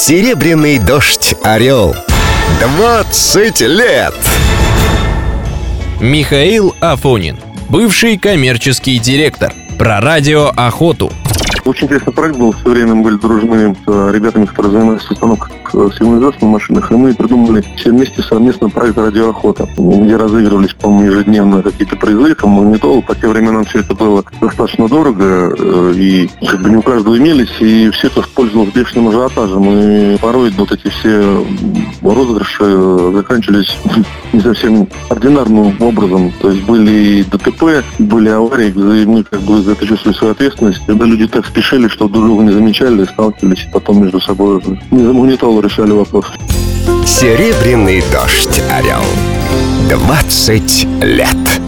Серебряный дождь «Орел». 20 лет! Михаил Афонин, бывший коммерческий директор. Про радиоохоту. Очень интересный проект был. Все время были дружны с ребятами, которые занимаются установкой сигнализации на машинах. И мы придумали все вместе совместно проект «Радиоохота», где разыгрывались, по-моему, ежедневно какие-то призы, там, магнитолы. По тем временам все это было достаточно дорого, и не у каждого имелись, и все это пользовалось бешеным ажиотажем. И порой вот эти все розыгрыши заканчивались не совсем ординарным образом. То есть были и ДТП, были аварии, где мы за это чувствовали свою ответственность. Когда люди так спешили, что друг друга не замечали, сталкивались, и потом между собой не за магнитолу решали вопрос. Серебряный дождь «Орел». 20 лет.